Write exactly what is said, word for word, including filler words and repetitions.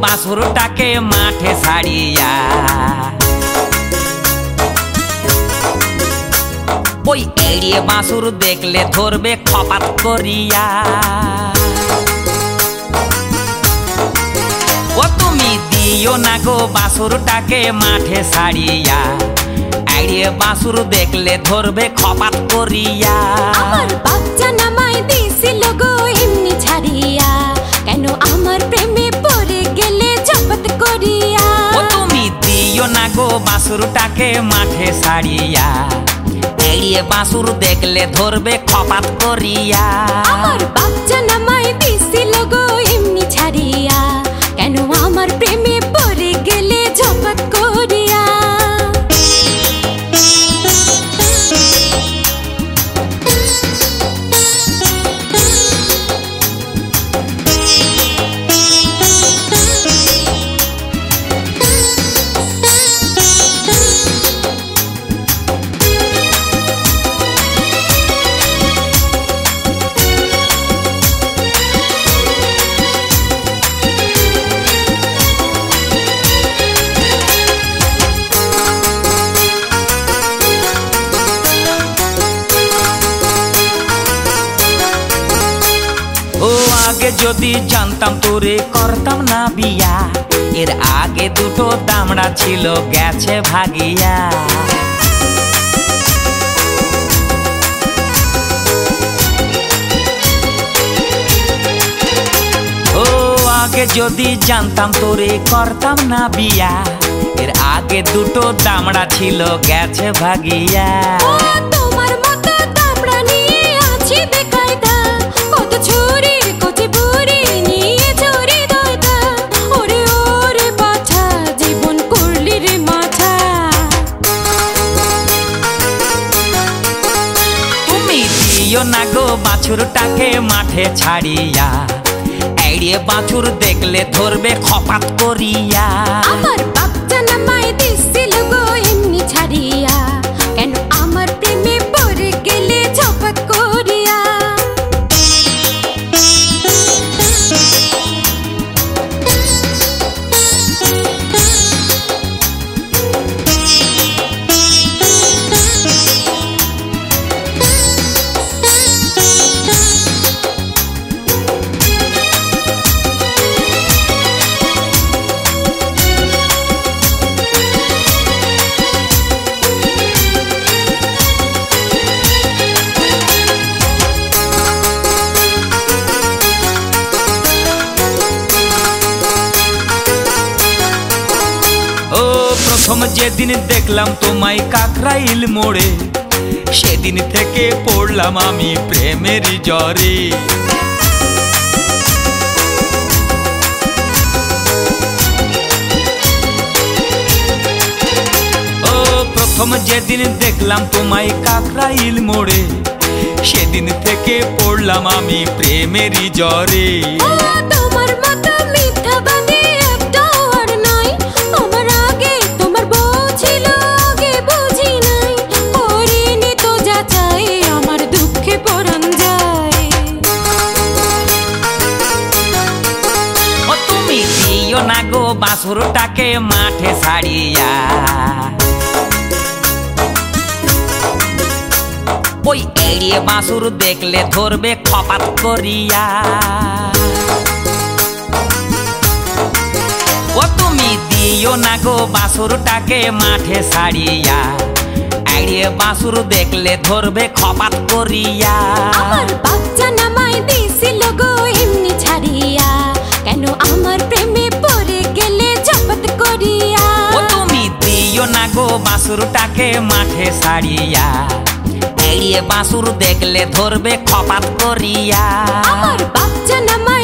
বাছুরটাকে মাঠে ছাড়িয়া। ওই এড়িয়ে বাছুর দেখলে ধরবে খপাত করিয়া। ও তুমি দিও না গো বাছুরটাকে মাঠে ছাড়িয়া, এড়িয়ে বাছুর দেখলে ধরবে খপাত করিয়া। আমার বাচ্চা নামাই দিছিল গো এমনি ছাড়িয়া, কেন আমার প্রেমে পড়ে গেলে জপত করিয়া। ও তুমি দিও না গো বাছুরটাকে মাঠে ছাড়িয়া, এড়িয়ে বাছুর দেখলে ধরবে খপাত করিয়া। আমার বাচ্চা নামাই দিছিল গো এমনি ছাড়িয়া, কেন আমার প্রেমে পড়ে গেলে জপত করিয়া। ও আগে যদি জানতাম তোরে করতাম না বিয়া, এর আগে দুটো দামড়া ছিল গেছে ভাগিয়া। ও আগে যদি জানতাম তোরে করতাম না বিয়া, এর আগে দুটো দামড়া ছিল গেছে ভাগিয়া। ও তোমার মতো দামড়া নিয়ে আছি বেকায়দা, কত ছুরির কচি বুড়ি নিয়ে চড়ি দয়দা। ওরে ওরে বাছা জীবন করলি রে মাথা। তুমি দিও না গো বাছুরটাকে মাঠে ছাড়িয়া, এড়িয়ে বাছুর দেখলে ধরবে খপাত করিয়া। আমার বাচ্চা নামাই দিছিল গো এমনি ছাড়িয়া, কেন আমার প্রেমে পড়ে গেলে ঝপত করিয়া। ও প্রথম যেদিন দেখলাম তোমায় কাকরাইল মোড়ে, সেদিন থেকে পড়লাম আমি প্রেমের জ্বরে। ও প্রথম যেদিন দেখলাম তোমায় কাকরাইল মোড়ে, সেদিন থেকে পড়লাম আমি প্রেমের জ্বরে। ও তোমার মতো মিথ্যাবাদী একটাও আর নাই, আমার আগে তোমার বউ ছিল আগে বুঝি নাই। করিনি তো যা চাই আমার দুঃখে পরাণ যায়। ও তুমি দিও না গো বাছুরটাকে মাঠে ছাড়িয়া, ওই এড়িয়ে বাছুর দেখলে ধরবে খপাত করিয়া। ও তুমি দিও না গো বাছুরটাকে মাঠে ছাড়িয়া, এড়িয়ে বাছুর দেখলে ধরবে খপাত করিয়া। আমার বাচ্চা নামাই দিছিল গো এমনি ছাড়িয়া, কেন আমার প্রেমে পড়ে গেলে ঝপত করিয়া। ও তুমি দিও না গো বাছুরটাকে মাঠে ছাড়িয়া, এড়িয়ে বাছুর দেখলে ধরবে খপাত করিয়া। আমার বাচ্চা নামাই